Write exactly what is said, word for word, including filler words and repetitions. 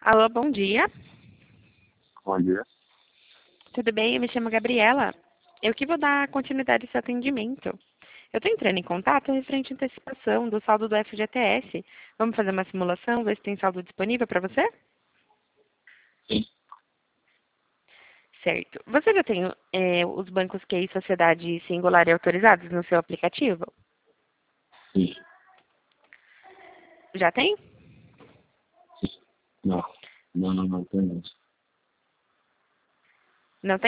Alô, bom dia. Bom dia. Tudo bem? Eu me chamo Gabriela. Eu que vou dar continuidade a esse atendimento. Eu estou entrando em contato referente à antecipação do saldo do F G T S. Vamos fazer uma simulação, ver se tem saldo disponível para você? Sim. Certo. Você já tem é, os bancos Q I Sociedade Singular e autorizados no seu aplicativo? Sim. Já tem? Não. Não, não, não tem isso. Não tem?